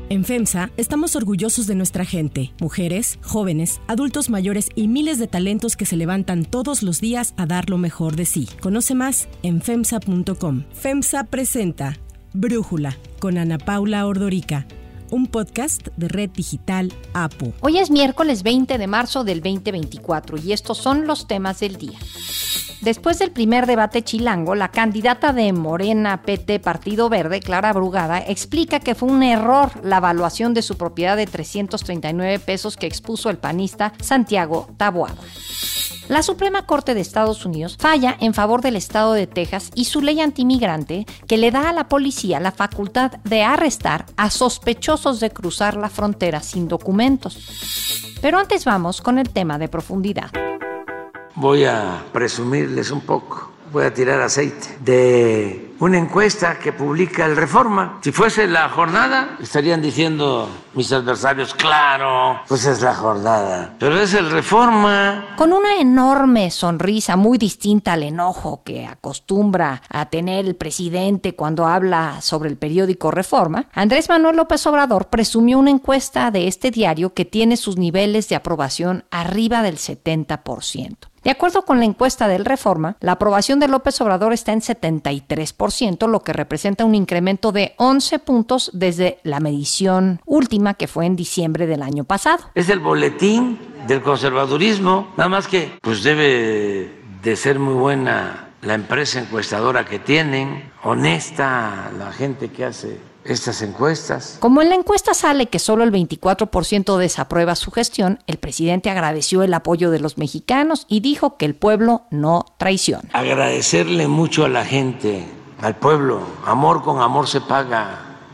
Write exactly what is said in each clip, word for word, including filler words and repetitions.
En FEMSA estamos orgullosos de nuestra gente, mujeres, jóvenes, adultos mayores y miles de talentos que se levantan todos los días a dar lo mejor de sí. Conoce más en femsa punto com. FEMSA presenta Brújula con Ana Paula Ordorica, un podcast de Red Digital A P U. Hoy es miércoles veinte de marzo del veinte veinticuatro y estos son los temas del día. Después del primer debate chilango, la candidata de Morena P T Partido Verde, Clara Brugada, explica que fue un error la evaluación de su propiedad de trescientos treinta y nueve pesos que expuso el panista Santiago Taboada. La Suprema Corte de Estados Unidos falla en favor del estado de Texas y su ley antimigrante que le da a la policía la facultad de arrestar a sospechosos de cruzar la frontera sin documentos. Pero antes vamos con el tema de profundidad. Voy a presumirles un poco, voy a tirar aceite de una encuesta que publica el Reforma. Si fuese La Jornada, estarían diciendo mis adversarios, claro, pues es La Jornada, pero es el Reforma. Con una enorme sonrisa muy distinta al enojo que acostumbra a tener el presidente cuando habla sobre el periódico Reforma, Andrés Manuel López Obrador presumió una encuesta de este diario que tiene sus niveles de aprobación arriba del setenta por ciento. De acuerdo con la encuesta del Reforma, la aprobación de López Obrador está en setenta y tres por ciento, lo que representa un incremento de once puntos desde la medición última que fue en diciembre del año pasado. Es el boletín del conservadurismo, nada más que pues debe de ser muy buena la empresa encuestadora que tienen, honesta la gente que hace estas encuestas. Como en la encuesta sale que solo el veinticuatro por ciento desaprueba su gestión, el presidente agradeció el apoyo de los mexicanos y dijo que el pueblo no traiciona. Agradecerle mucho a la gente, al pueblo. Amor con amor se paga.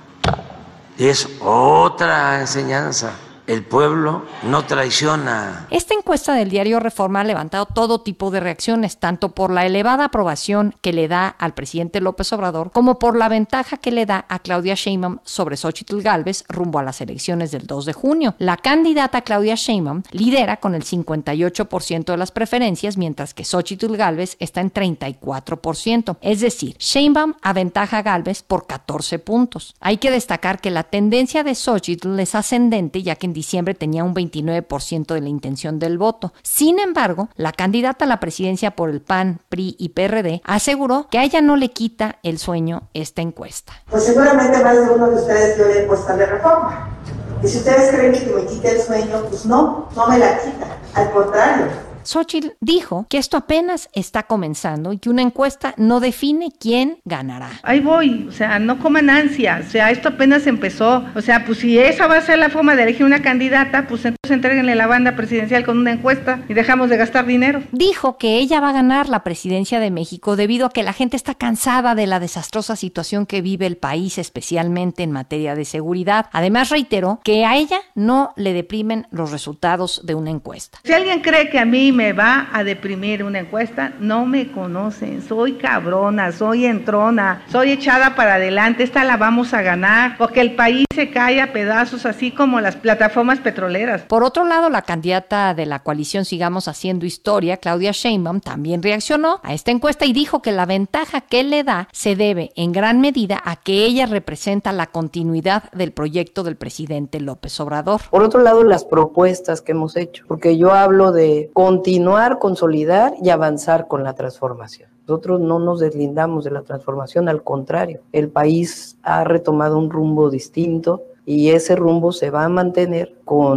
Y es otra enseñanza. El pueblo no traiciona. Esta encuesta del diario Reforma ha levantado todo tipo de reacciones, tanto por la elevada aprobación que le da al presidente López Obrador, como por la ventaja que le da a Claudia Sheinbaum sobre Xóchitl Gálvez rumbo a las elecciones del dos de junio. La candidata Claudia Sheinbaum lidera con el cincuenta y ocho por ciento de las preferencias, mientras que Xóchitl Gálvez está en treinta y cuatro por ciento. Es decir, Sheinbaum aventaja a Gálvez por catorce puntos. Hay que destacar que la tendencia de Xóchitl es ascendente, ya que en diciembre tenía un veintinueve por ciento de la intención del voto. Sin embargo, la candidata a la presidencia por el P A N, P R I y P R D aseguró que a ella no le quita el sueño esta encuesta. Pues seguramente más de uno de ustedes vio la encuesta de Reforma. Y si ustedes creen que me quita el sueño, pues no, no me la quita. Al contrario. Xóchitl dijo que esto apenas está comenzando y que una encuesta no define quién ganará. Ahí voy, o sea, no coman ansia, o sea, esto apenas empezó, o sea, pues si esa va a ser la forma de elegir una candidata, pues entonces entréguenle la banda presidencial con una encuesta y dejamos de gastar dinero. Dijo que ella va a ganar la presidencia de México debido a que la gente está cansada de la desastrosa situación que vive el país, especialmente en materia de seguridad. Además, reiteró que a ella no le deprimen los resultados de una encuesta. Si alguien cree que a mí me va a deprimir una encuesta, no me conocen, soy cabrona, soy entrona, soy echada para adelante, esta la vamos a ganar, porque el país se cae a pedazos, así como las plataformas petroleras. Por otro lado, la candidata de la coalición Sigamos Haciendo Historia, Claudia Sheinbaum, también reaccionó a esta encuesta y dijo que la ventaja que le da se debe en gran medida a que ella representa la continuidad del proyecto del presidente López Obrador. Por otro lado, las propuestas que hemos hecho, porque yo hablo de continuar, consolidar y avanzar con la transformación. Nosotros no nos deslindamos de la transformación, al contrario, el país ha retomado un rumbo distinto y ese rumbo se va a mantener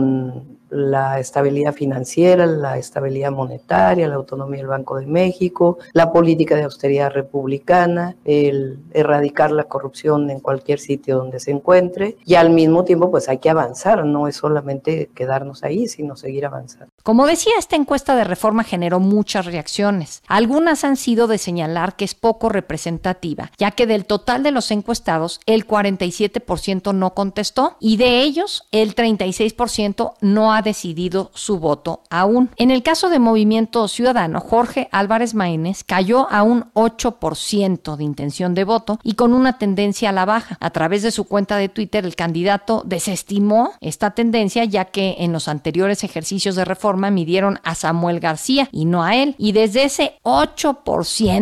con la estabilidad financiera, la estabilidad monetaria, la autonomía del Banco de México, la política de austeridad republicana, el erradicar la corrupción en cualquier sitio donde se encuentre y al mismo tiempo pues hay que avanzar, no es solamente quedarnos ahí, sino seguir avanzando. Como decía, esta encuesta de Reforma generó muchas reacciones. Algunas han sido de señalar que es poco representativa, ya que del total de los encuestados, el cuarenta y siete por ciento no contestó y de ellos, el treinta y seis por ciento no ha decidido su voto aún. En el caso de Movimiento Ciudadano, Jorge Álvarez Maínez cayó a un ocho por ciento de intención de voto y con una tendencia a la baja. A través de su cuenta de Twitter, el candidato desestimó esta tendencia, ya que en los anteriores ejercicios de Reforma midieron a Samuel García y no a él. Y desde ese ocho por ciento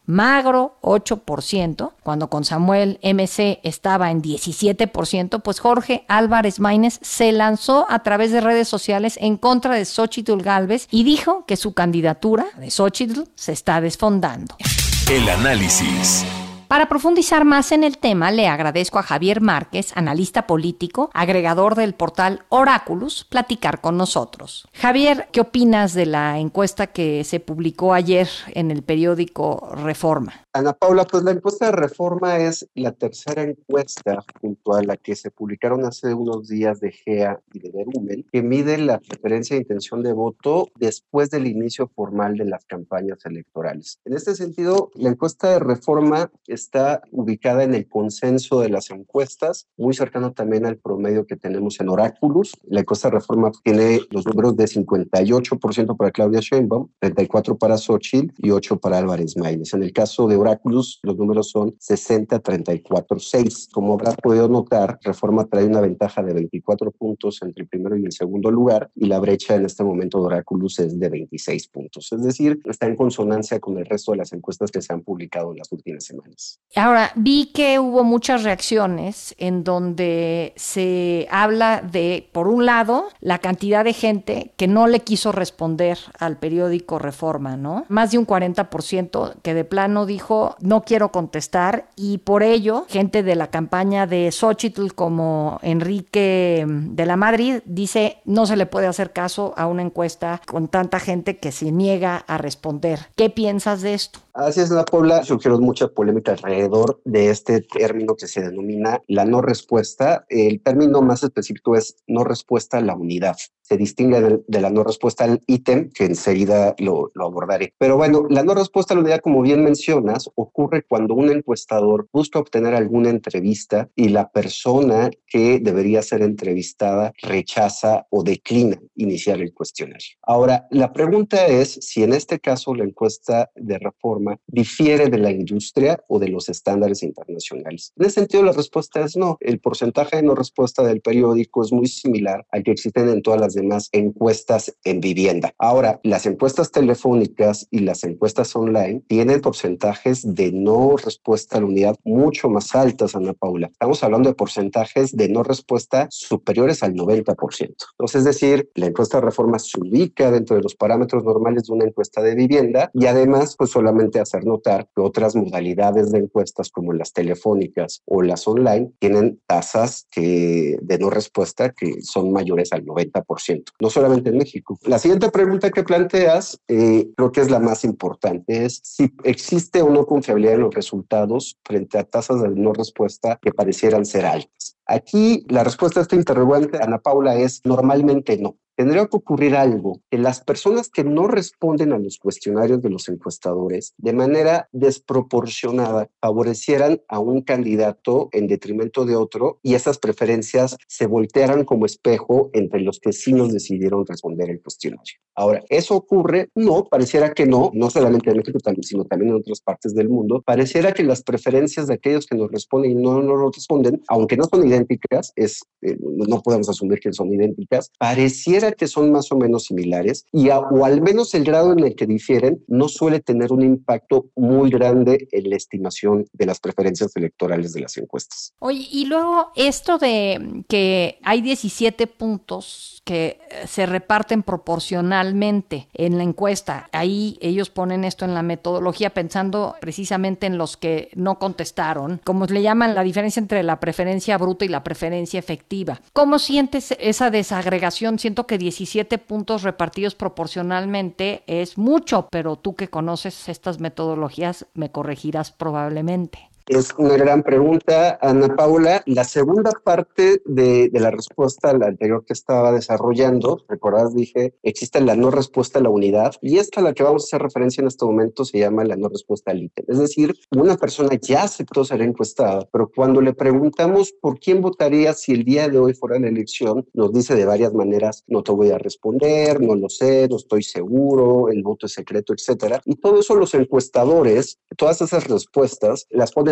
magro ocho por ciento, cuando con Samuel M C estaba en diecisiete por ciento, pues Jorge Álvarez Maínez se lanzó a través de redes sociales en contra de Xóchitl Gálvez y dijo que su candidatura de Xóchitl se está desfondando. El análisis. Para profundizar más en el tema, le agradezco a Javier Márquez, analista político, agregador del portal Oráculos, platicar con nosotros. Javier, ¿qué opinas de la encuesta que se publicó ayer en el periódico Reforma? Ana Paula, pues la encuesta de Reforma es la tercera encuesta junto a la que se publicaron hace unos días de G E A y de Verumen, que mide la preferencia e intención de voto después del inicio formal de las campañas electorales. En este sentido, la encuesta de Reforma está ubicada en el consenso de las encuestas, muy cercano también al promedio que tenemos en Oráculos. La encuesta de Reforma tiene los números de cincuenta y ocho por ciento para Claudia Sheinbaum, treinta y cuatro por ciento para Xóchitl y ocho por ciento para Álvarez Maínez. En el caso de Oráculos, los números son sesenta a treinta y cuatro seis. Como habrás podido notar, Reforma trae una ventaja de veinticuatro puntos entre el primero y el segundo lugar, y la brecha en este momento de Oráculos es de veintiséis puntos. Es decir, está en consonancia con el resto de las encuestas que se han publicado en las últimas semanas. Ahora, vi que hubo muchas reacciones en donde se habla de, por un lado, la cantidad de gente que no le quiso responder al periódico Reforma, ¿no? Más de un cuarenta por ciento que de plano dijo, no quiero contestar, y por ello, gente de la campaña de Xóchitl como Enrique de la Madrid dice, no se le puede hacer caso a una encuesta con tanta gente que se niega a responder. ¿Qué piensas de esto? Así es, Ana Paula, surgieron mucha polémica alrededor de este término que se denomina la no respuesta. El término más específico es no respuesta a la unidad. Se distingue de, de la no respuesta al ítem, que enseguida lo, lo abordaré. Pero bueno, la no respuesta a la unidad, como bien mencionas, ocurre cuando un encuestador busca obtener alguna entrevista y la persona que debería ser entrevistada rechaza o declina iniciar el cuestionario. Ahora, la pregunta es si en este caso la encuesta de Reforma difiere de la industria o de los estándares internacionales. En ese sentido, la respuesta es no. El porcentaje de no respuesta del periódico es muy similar al que existen en todas las demás encuestas en vivienda. Ahora, las encuestas telefónicas y las encuestas online tienen porcentajes de no respuesta a la unidad mucho más altas, Ana Paula. Estamos hablando de porcentajes de no respuesta superiores al noventa por ciento. Entonces, es decir, la encuesta de Reforma se ubica dentro de los parámetros normales de una encuesta de vivienda, y además, pues solamente hacer notar que otras modalidades de encuestas como las telefónicas o las online tienen tasas que, de no respuesta que son mayores al noventa por ciento. No solamente en México. La siguiente pregunta que planteas, eh, creo que es la más importante, es si existe o no confiabilidad en los resultados frente a tasas de no respuesta que parecieran ser altas. Aquí la respuesta a esta interrogante, Ana Paula, es normalmente no. Tendría que ocurrir algo, que las personas que no responden a los cuestionarios de los encuestadores de manera desproporcionada favorecieran a un candidato en detrimento de otro, y esas preferencias se voltearan como espejo entre los que sí nos decidieron responder el cuestionario. Ahora, ¿eso ocurre? No, pareciera que no, no solamente en México, sino también en otras partes del mundo. Pareciera que las preferencias de aquellos que nos responden y no nos responden, aunque no son idénticas, es, eh, no podemos asumir que son idénticas, pareciera que son más o menos similares, y a, o al menos el grado en el que difieren no suele tener un impacto muy grande en la estimación de las preferencias electorales de las encuestas. Oye, y luego esto de que hay diecisiete puntos que se reparten proporcionalmente en la encuesta, ahí ellos ponen esto en la metodología pensando precisamente en los que no contestaron, como le llaman la diferencia entre la preferencia bruta y la preferencia efectiva. ¿Cómo sientes esa desagregación? Siento que diecisiete puntos repartidos proporcionalmente es mucho, pero tú que conoces estas metodologías me corregirás probablemente. Es una gran pregunta, Ana Paula. La segunda parte de, de la respuesta a la anterior que estaba desarrollando, recordás, dije, existe la no respuesta a la unidad, y esta a la que vamos a hacer referencia en este momento se llama la no respuesta al ítem. Es decir, una persona ya aceptó ser encuestada, pero cuando le preguntamos por quién votaría si el día de hoy fuera la elección, nos dice de varias maneras, no te voy a responder, no lo sé, no estoy seguro, el voto es secreto, etcétera. Y todo eso los encuestadores, todas esas respuestas, las ponen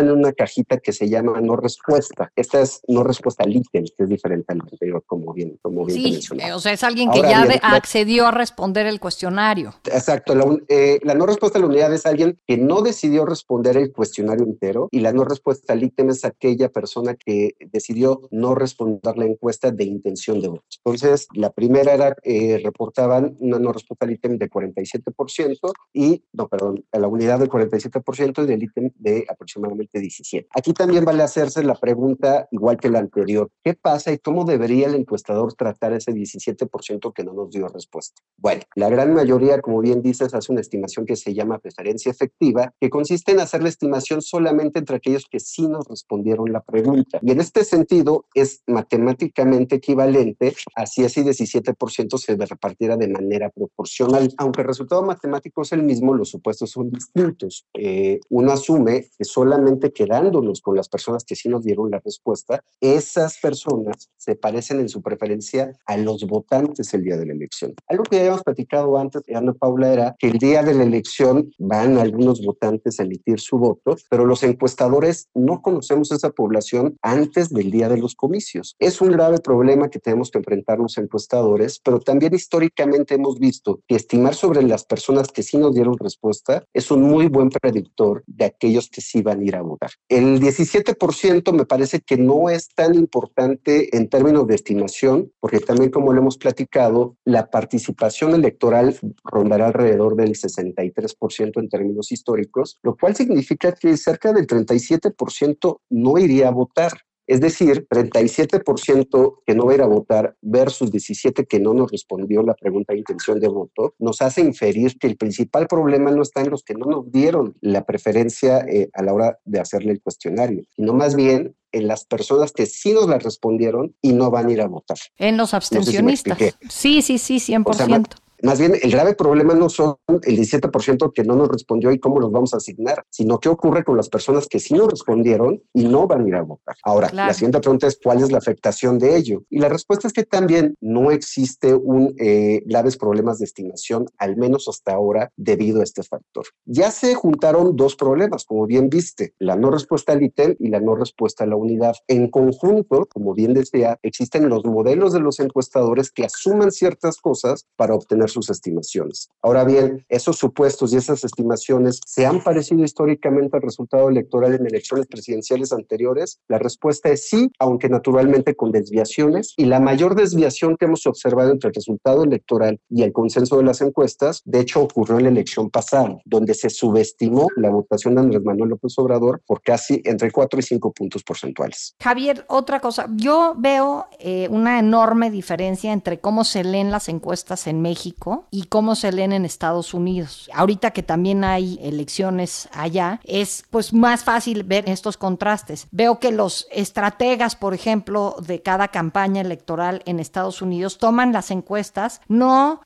vienen en una cajita que se llama no respuesta. Esta es no respuesta al ítem, que es diferente al anterior, como bien, como bien sí, mencionaba. O sea, es alguien que Ahora ya bien, de, accedió a responder el cuestionario. Exacto. La, eh, la no respuesta a la unidad es alguien que no decidió responder el cuestionario entero, y la no respuesta al ítem es aquella persona que decidió no responder la encuesta de intención de voto. Entonces, la primera era, eh, reportaban una no respuesta al ítem de cuarenta y siete por ciento y, no, perdón, a la unidad del cuarenta y siete por ciento y del ítem de aproximadamente diecisiete. Aquí también vale hacerse la pregunta, igual que la anterior, ¿qué pasa y cómo debería el encuestador tratar ese diecisiete por ciento que no nos dio respuesta? Bueno, la gran mayoría, como bien dices, hace una estimación que se llama preferencia efectiva, que consiste en hacer la estimación solamente entre aquellos que sí nos respondieron la pregunta. Y en este sentido, es matemáticamente equivalente a si ese diecisiete por ciento se repartiera de manera proporcional. Aunque el resultado matemático es el mismo, los supuestos son distintos. Eh, uno asume que solamente quedándonos con las personas que sí nos dieron la respuesta, esas personas se parecen en su preferencia a los votantes el día de la elección. Algo que ya habíamos platicado antes, Ana Paula, era que el día de la elección van algunos votantes a emitir su voto, pero los encuestadores no conocemos esa población antes del día de los comicios. Es un grave problema que tenemos que enfrentar los encuestadores, pero también históricamente hemos visto que estimar sobre las personas que sí nos dieron respuesta es un muy buen predictor de aquellos que sí van a ir a votar. El diecisiete por ciento me parece que no es tan importante en términos de estimación, porque también, como lo hemos platicado, la participación electoral rondará alrededor del sesenta y tres por ciento en términos históricos, lo cual significa que cerca del treinta y siete por ciento no iría a votar. Es decir, treinta y siete por ciento que no va a ir a votar versus diecisiete por ciento que no nos respondió la pregunta de intención de voto, nos hace inferir que el principal problema no está en los que no nos dieron la preferencia eh, a la hora de hacerle el cuestionario, sino más bien en las personas que sí nos la respondieron y no van a ir a votar. En los abstencionistas. No sé si sí, sí, sí, cien por ciento. O sea, más bien, el grave problema no son el diecisiete por ciento que no nos respondió y cómo los vamos a asignar, sino qué ocurre con las personas que sí nos respondieron y no van a ir a votar. Ahora, claro, la siguiente pregunta es ¿cuál es la afectación de ello? Y la respuesta es que también no existe un eh, graves problemas de estimación, al menos hasta ahora, debido a este factor. Ya se juntaron dos problemas, como bien viste, la no respuesta al ítem y la no respuesta a la unidad. En conjunto, como bien decía, existen los modelos de los encuestadores que asuman ciertas cosas para obtener sus estimaciones. Ahora bien, esos supuestos y esas estimaciones ¿se han parecido históricamente al resultado electoral en elecciones presidenciales anteriores? La respuesta es sí, aunque naturalmente con desviaciones, y la mayor desviación que hemos observado entre el resultado electoral y el consenso de las encuestas, de hecho, ocurrió en la elección pasada, donde se subestimó la votación de Andrés Manuel López Obrador por casi entre cuatro y cinco puntos porcentuales. Javier, otra cosa, yo veo eh, una enorme diferencia entre cómo se leen las encuestas en México y cómo se leen en Estados Unidos. Ahorita que también hay elecciones allá, es pues más fácil ver estos contrastes. Veo que los estrategas, por ejemplo, de cada campaña electoral en Estados Unidos toman las encuestas no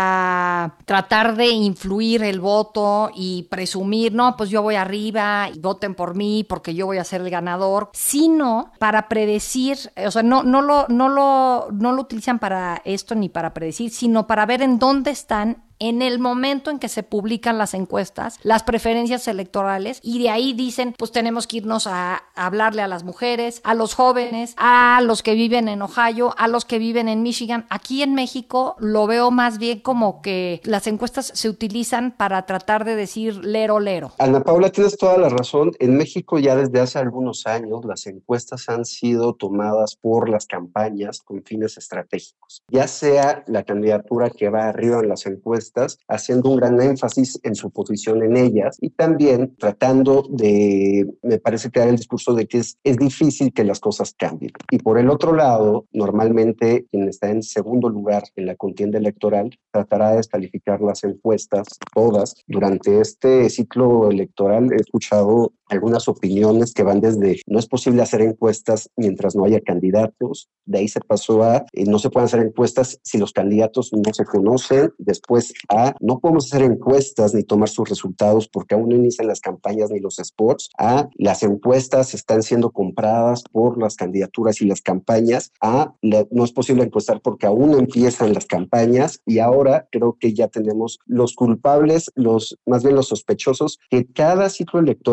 para tratar de influir el voto y presumir, no, pues yo voy arriba y voten por mí porque yo voy a ser el ganador, sino para predecir, o sea, no, no, lo, no, lo, no lo utilizan para esto ni para predecir, sino para ver en dónde están en el momento en que se publican las encuestas, las preferencias electorales, y de ahí dicen, pues tenemos que irnos a, a hablarle a las mujeres, a los jóvenes, a los que viven en Ohio, a los que viven en Michigan. Aquí en México lo veo más bien como que las encuestas se utilizan para tratar de decir lero, lero. Ana Paula, tienes toda la razón. En México ya desde hace algunos años las encuestas han sido tomadas por las campañas con fines estratégicos. Ya sea la candidatura que va arriba en las encuestas, haciendo un gran énfasis en su posición en ellas y también tratando de, me parece que dar el discurso de que es, es difícil que las cosas cambien. Y por el otro lado, normalmente quien está en segundo lugar en la contienda electoral tratará de descalificar las encuestas todas. Durante este ciclo electoral he escuchado algunas opiniones que van desde no es posible hacer encuestas mientras no haya candidatos, de ahí se pasó a eh, no se pueden hacer encuestas si los candidatos no se conocen, después a no podemos hacer encuestas ni tomar sus resultados porque aún no inician las campañas ni los spots, a las encuestas están siendo compradas por las candidaturas y las campañas, a la, no es posible encuestar porque aún no empiezan las campañas, y ahora creo que ya tenemos los culpables, los más bien los sospechosos, que cada ciclo electoral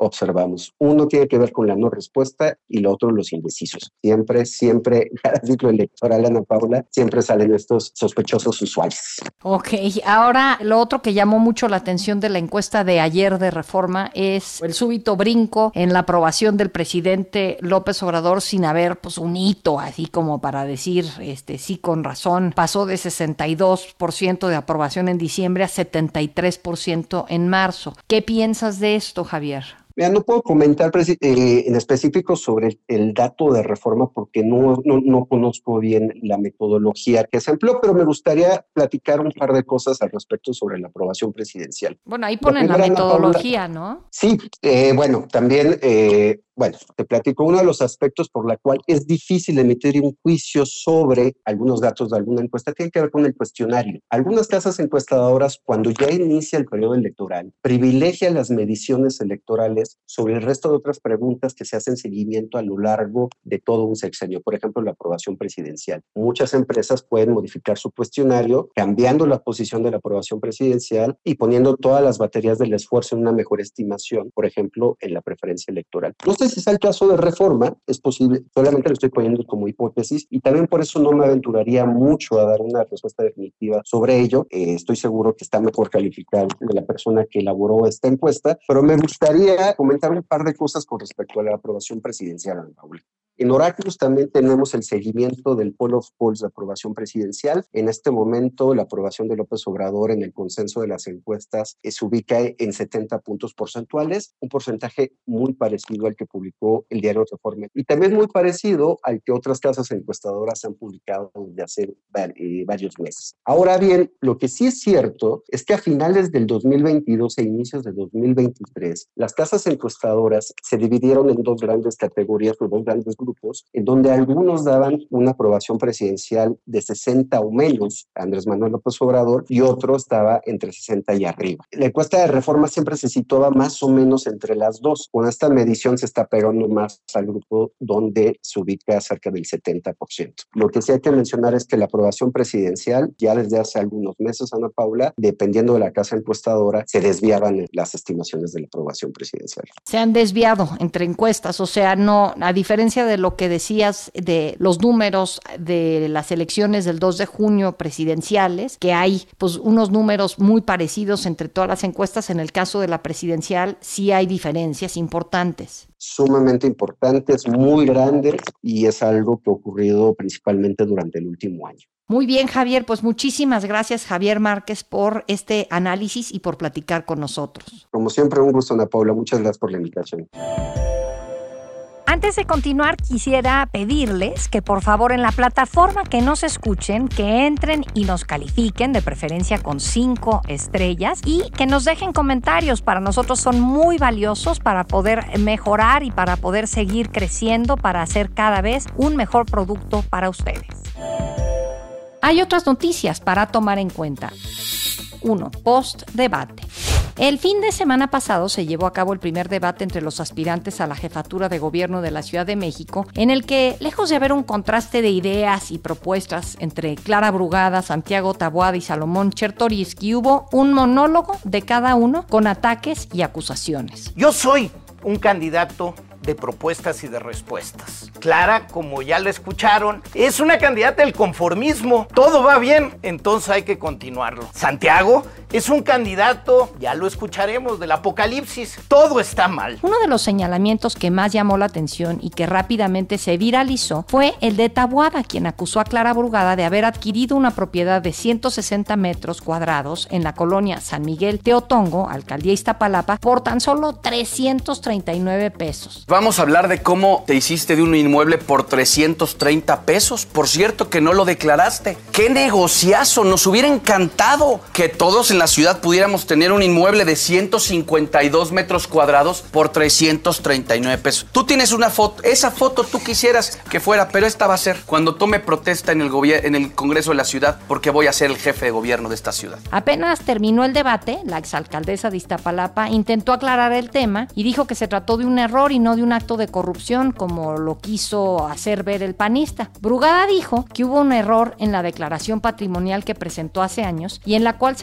observamos. Uno tiene que ver con la no respuesta y lo otro los indecisos. Siempre, siempre, cada ciclo electoral, Ana Paula, siempre salen estos sospechosos usuales. Ok, ahora lo otro que llamó mucho la atención de la encuesta de ayer de Reforma es el súbito brinco en la aprobación del presidente López Obrador sin haber pues un hito así como para decir este sí con razón. Pasó de sesenta y dos por ciento de aprobación en diciembre a setenta y tres por ciento en marzo. ¿Qué piensas de esto, Javier? Mira, no puedo comentar eh, en específico sobre el, el dato de Reforma porque no, no, no conozco bien la metodología que se empleó, pero me gustaría platicar un par de cosas al respecto sobre la aprobación presidencial. Bueno, ahí ponen la, la metodología, Paula, ¿no? Sí, eh, bueno, también... Eh, Bueno, te platico uno de los aspectos por la cual es difícil emitir un juicio sobre algunos datos de alguna encuesta, tiene que ver con el cuestionario. Algunas casas encuestadoras, cuando ya inicia el periodo electoral, privilegian las mediciones electorales sobre el resto de otras preguntas que se hacen seguimiento a lo largo de todo un sexenio. Por ejemplo, la aprobación presidencial. Muchas empresas pueden modificar su cuestionario cambiando la posición de la aprobación presidencial y poniendo todas las baterías del esfuerzo en una mejor estimación, por ejemplo, en la preferencia electoral. No sé si es el caso de Reforma, es posible, solamente lo estoy poniendo como hipótesis y también por eso no me aventuraría mucho a dar una respuesta definitiva sobre ello. Eh, estoy seguro que está mejor calificado de la persona que elaboró esta encuesta, pero me gustaría comentar un par de cosas con respecto a la aprobación presidencial, Ana Paula. En Oráculos también tenemos el seguimiento del poll of polls de aprobación presidencial. En este momento, la aprobación de López Obrador en el consenso de las encuestas eh, se ubica en setenta puntos porcentuales, un porcentaje muy parecido al que publicó el diario Reforma y también muy parecido al que otras casas encuestadoras han publicado desde hace eh, varios meses. Ahora bien, lo que sí es cierto es que a finales del dos mil veintidós e inicios de dos mil veintitrés, las casas encuestadoras se dividieron en dos grandes categorías o dos grandes grupos, en donde algunos daban una aprobación presidencial de sesenta o menos a Andrés Manuel López Obrador y otro estaba entre sesenta y arriba. La encuesta de Reforma siempre se situaba más o menos entre las dos. Con esta medición se está pegando más al grupo donde se ubica cerca del setenta por ciento. Lo que sí hay que mencionar es que la aprobación presidencial, ya desde hace algunos meses, Ana Paula, dependiendo de la casa encuestadora, se desviaban las estimaciones de la aprobación presidencial. Se han desviado entre encuestas, o sea, no, a diferencia de lo que decías de los números de las elecciones del dos de junio presidenciales, que hay pues unos números muy parecidos entre todas las encuestas, en el caso de la presidencial sí hay diferencias importantes. Sumamente importantes, muy grandes, y es algo que ha ocurrido principalmente durante el último año. Muy bien, Javier, pues muchísimas gracias, Javier Márquez, por este análisis y por platicar con nosotros. Como siempre, un gusto, Ana Paula. Muchas gracias por la invitación. Antes de continuar, quisiera pedirles que por favor en la plataforma que nos escuchen, que entren y nos califiquen, de preferencia con cinco estrellas, y que nos dejen comentarios. Para nosotros son muy valiosos para poder mejorar y para poder seguir creciendo, para hacer cada vez un mejor producto para ustedes. Hay otras noticias para tomar en cuenta. uno. Post-debate. El fin de semana pasado se llevó a cabo el primer debate entre los aspirantes a la jefatura de gobierno de la Ciudad de México, en el que, lejos de haber un contraste de ideas y propuestas entre Clara Brugada, Santiago Taboada y Salomón Chertorivsky, hubo un monólogo de cada uno con ataques y acusaciones. Yo soy un candidato de propuestas y de respuestas. Clara, como ya la escucharon, es una candidata del conformismo. Todo va bien, entonces hay que continuarlo. Santiago es un candidato, ya lo escucharemos, del apocalipsis. Todo está mal. Uno de los señalamientos que más llamó la atención y que rápidamente se viralizó fue el de Taboada, quien acusó a Clara Brugada de haber adquirido una propiedad de ciento sesenta metros cuadrados en la colonia San Miguel Teotongo, alcaldía Iztapalapa, por tan solo trescientos treinta y nueve pesos. Vamos a hablar de cómo te hiciste de un inmueble por trescientos treinta pesos. Por cierto, que no lo declaraste. ¡Qué negociazo! Nos hubiera encantado que todos en la ciudad pudiéramos tener un inmueble de ciento cincuenta y dos metros cuadrados por trescientos treinta y nueve pesos. Tú tienes una foto. Esa foto tú quisieras que fuera, pero esta va a ser cuando tome protesta en el, gobier- en el Congreso de la ciudad, porque voy a ser el jefe de gobierno de esta ciudad. Apenas terminó el debate, la exalcaldesa de Iztapalapa intentó aclarar el tema y dijo que se trató de un error y no de un acto de corrupción, como lo quiso hacer ver el panista. Brugada dijo que hubo un error en la declaración patrimonial que presentó hace años y en la cual se basó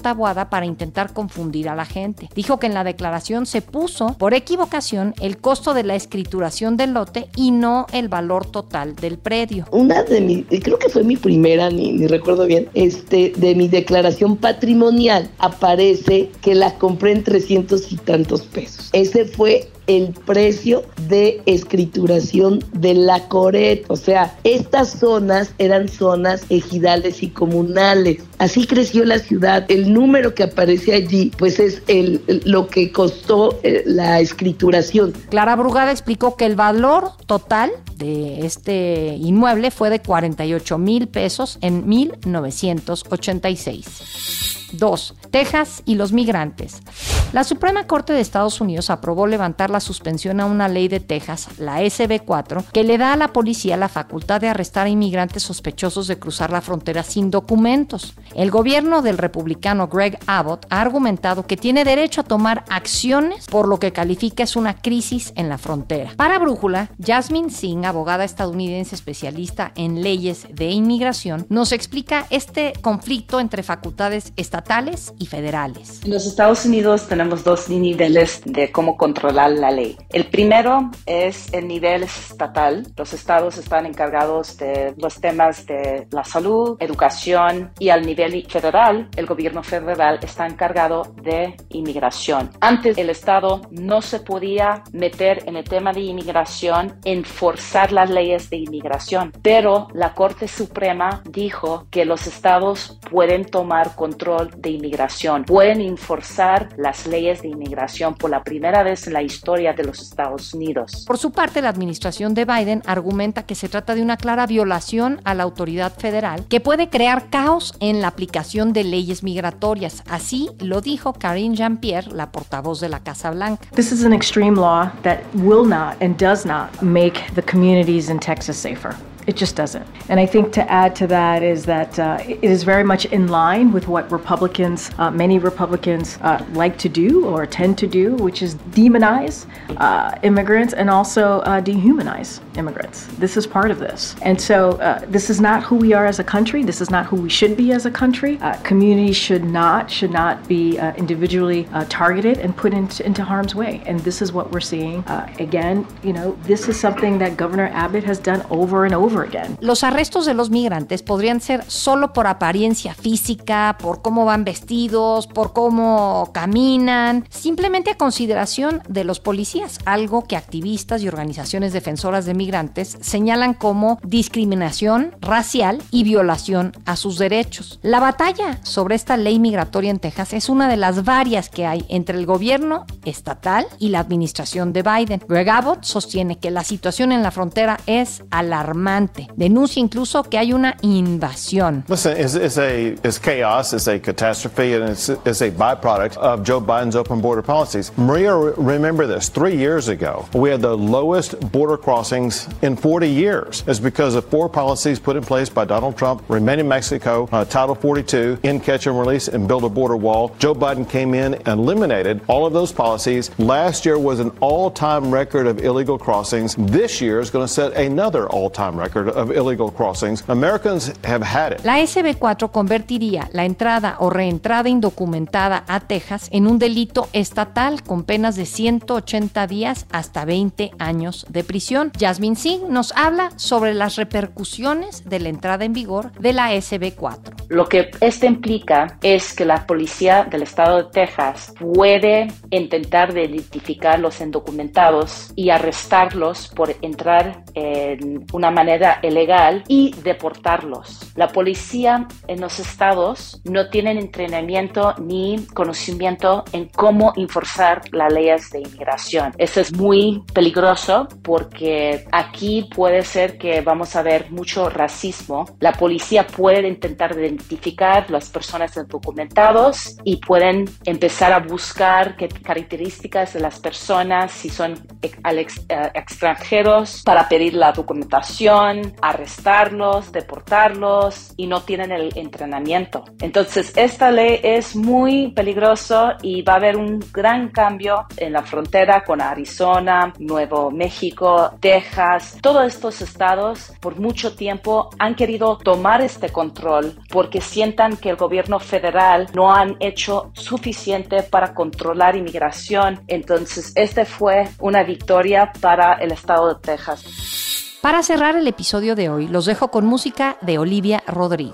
tabuada para intentar confundir a la gente. Dijo que en la declaración se puso por equivocación el costo de la escrituración del lote y no el valor total del predio. Una de mis, creo que fue mi primera, ni, ni recuerdo bien, este, de mi declaración patrimonial aparece que la compré en trescientos y tantos pesos. Ese fue el precio de escrituración de la Coret. O sea, estas zonas eran zonas ejidales y comunales. Así creció la ciudad. El número que aparece allí, pues es el, lo que costó eh, la escrituración. Clara Brugada explicó que el valor total de este inmueble fue de cuarenta y ocho mil pesos en mil novecientos ochenta y seis. dos. Texas y los migrantes. La Suprema Corte de Estados Unidos aprobó levantar la suspensión a una ley de Texas, la S B cuatro, que le da a la policía la facultad de arrestar a inmigrantes sospechosos de cruzar la frontera sin documentos. El gobierno del republicano Greg Abbott ha argumentado que tiene derecho a tomar acciones por lo que califica es una crisis en la frontera. Para Brújula, Jasmine Singh, abogada estadounidense especialista en leyes de inmigración, nos explica este conflicto entre facultades estatales y federales. En los Estados Unidos tenemos dos niveles de cómo controlar la ley. El primero es el nivel estatal. Los estados están encargados de los temas de la salud, educación, y al nivel federal, el gobierno federal está encargado de inmigración. Antes el estado no se podía meter en el tema de inmigración, enforzar las leyes de inmigración, pero la Corte Suprema dijo que los estados pueden tomar control de inmigración, pueden enforzar las leyes de inmigración por la primera vez en la historia de los Estados Unidos. Por su parte, la administración de Biden argumenta que se trata de una clara violación a la autoridad federal que puede crear caos en la aplicación de leyes migratorias. Así lo dijo Karine Jean-Pierre, la portavoz de la Casa Blanca. This is an extreme law that will not and does not make the communities in Texas safer. It just doesn't. And I think to add to that is that uh, it is very much in line with what Republicans, uh, many Republicans uh, like to do or tend to do, which is demonize uh, immigrants and also uh, dehumanize immigrants. This is part of this. And so uh, this is not who we are as a country. This is not who we should be as a country. Uh, communities should not, should not be uh, individually uh, targeted and put into, into harm's way. And this is what we're seeing. Uh, again, you know, this is something that Governor Abbott has done over and over again. Los arrestos de los migrantes podrían ser solo por apariencia física, por cómo van vestidos, por cómo caminan, simplemente a consideración de los policías, algo que activistas y organizaciones defensoras de migrantes señalan como discriminación racial y violación a sus derechos. La batalla sobre esta ley migratoria en Texas es una de las varias que hay entre el gobierno estatal y la administración de Biden. Greg Abbott sostiene que la situación en la frontera es alarmante. Denuncia incluso que hay una invasión. Listen, it's, it's, a, it's chaos, it's a catastrophe, and it's, it's a byproduct of Joe Biden's open border policies. Maria, remember this, three years ago, we had the lowest border crossings in forty years. It's because of four policies put in place by Donald Trump: Remain in Mexico, uh, Title forty-two, in catch and release, and build a border wall. Joe Biden came in and eliminated all of those policies. Last year was an all-time record of illegal crossings. This year is going to set another all-time record of illegal crossings. Americans have had it. La S B cuatro convertiría la entrada o reentrada indocumentada a Texas en un delito estatal con penas de ciento ochenta días hasta veinte años de prisión. Jasmine Singh nos habla sobre las repercusiones de la entrada en vigor de la S B cuatro. Lo que esto implica es que la policía del estado de Texas puede intentar de identificar los indocumentados y arrestarlos por entrar en una manera ilegal y deportarlos. La policía en los estados no tienen entrenamiento ni conocimiento en cómo enforzar las leyes de inmigración. Eso es muy peligroso porque aquí puede ser que vamos a ver mucho racismo. La policía puede intentar identificar las personas indocumentadas y pueden empezar a buscar qué características de las personas, si son ex, eh, extranjeros, para pedir la documentación, arrestarlos, deportarlos, y no tienen el entrenamiento. Entonces, esta ley es muy peligrosa y va a haber un gran cambio en la frontera con Arizona, Nuevo México, Texas. Todos estos estados por mucho tiempo han querido tomar este control porque porque sientan que el gobierno federal no han hecho suficiente para controlar inmigración. Entonces, esta fue una victoria para el estado de Texas. Para cerrar el episodio de hoy, los dejo con música de Olivia Rodrigo.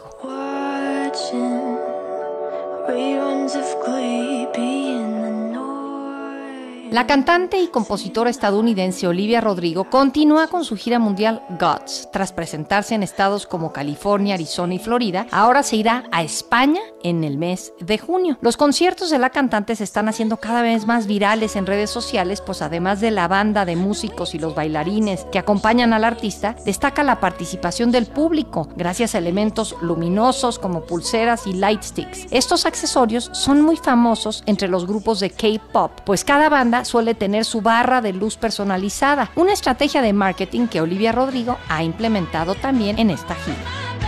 La cantante y compositora estadounidense Olivia Rodrigo continúa con su gira mundial Guts. Tras presentarse en estados como California, Arizona y Florida, ahora se irá a España en el mes de junio. Los conciertos de la cantante se están haciendo cada vez más virales en redes sociales, pues además de la banda de músicos y los bailarines que acompañan al artista, destaca la participación del público, gracias a elementos luminosos como pulseras y light sticks. Estos accesorios son muy famosos entre los grupos de K-pop, pues cada banda suele tener su barra de luz personalizada, una estrategia de marketing que Olivia Rodrigo ha implementado también en esta gira.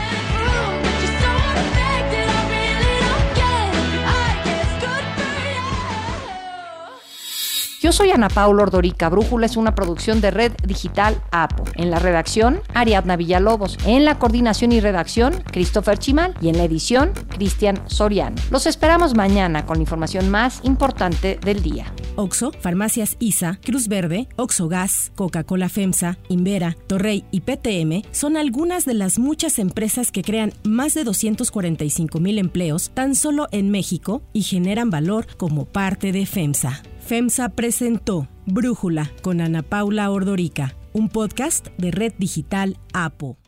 Yo soy Ana Paula Ordorica. Brújula es una producción de Red Digital APO. En la redacción, Ariadna Villalobos. En la coordinación y redacción, Christopher Chimal. Y en la edición, Cristian Soriano. Los esperamos mañana con la información más importante del día. Oxxo, Farmacias I S A, Cruz Verde, Oxxo Gas, Coca-Cola FEMSA, Invera, Torrey y P T M son algunas de las muchas empresas que crean más de doscientos cuarenta y cinco mil empleos tan solo en México y generan valor como parte de FEMSA. FEMSA presentó Brújula con Ana Paula Ordorica, un podcast de Red Digital APO.